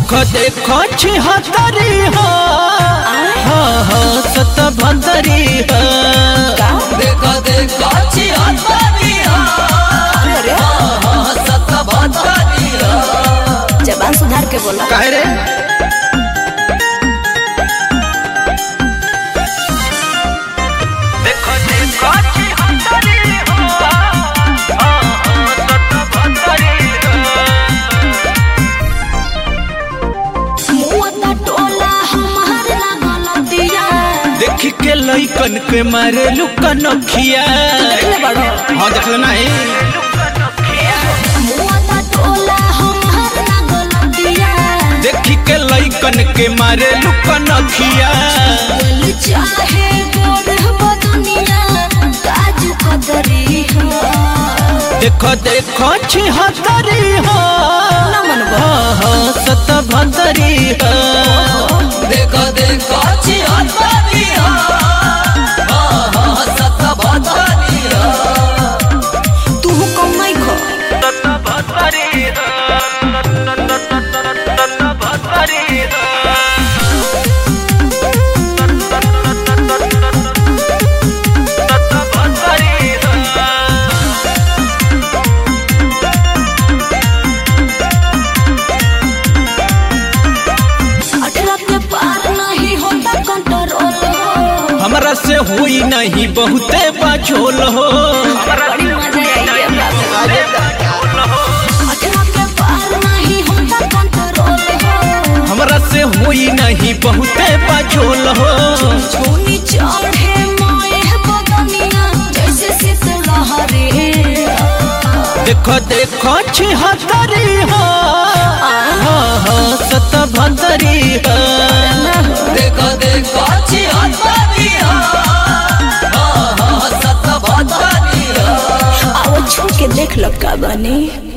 देखो देखो छिहत्तरी हो सत भंतरी हो देखो देखो छिहत्तरी हो सत भंतरी हो। जबान सुधार के बोला काहे रे देखो देखो छिहत्तरी हो सत भंतरी देखी के लइकन के मारे लुका नखिया हाँ देख लेना देखी के लइकन के मारे लुका नखिया देखो देखो छिहत्तरी हो सत भंतरी हो देखो देखो छिहत्तरी हो सत भंतरी हो तू कम नहीं खो सत भंतरी हो सत भंतरी हो हमरा से हुई नहीं बहुते बाझोल हो हमरा से हुई नहीं बहुते बाझोल हो देखो देखो छिहत्तरी हो सत भंतरी हो देखो देखो छिहत्तरी हो सत भंतरी हो आओ छू के देख लो का बनी।